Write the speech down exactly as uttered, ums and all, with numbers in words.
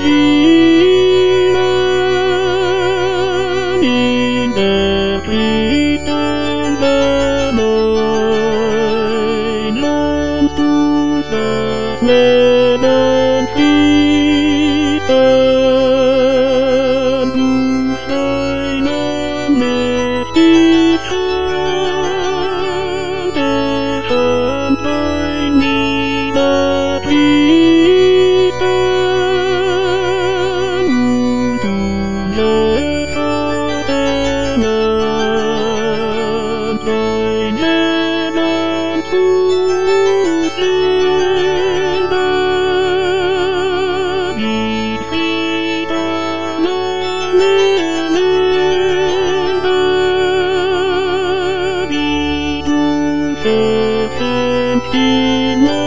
Vielen in der Frieden neun, lernst du das Leben frieden, durch deinen mächtig Hand, der Hand dein niedertreten, du Vaterland, dein Leben zu sehen, wie Frieden alle Länder, wie du verfemst in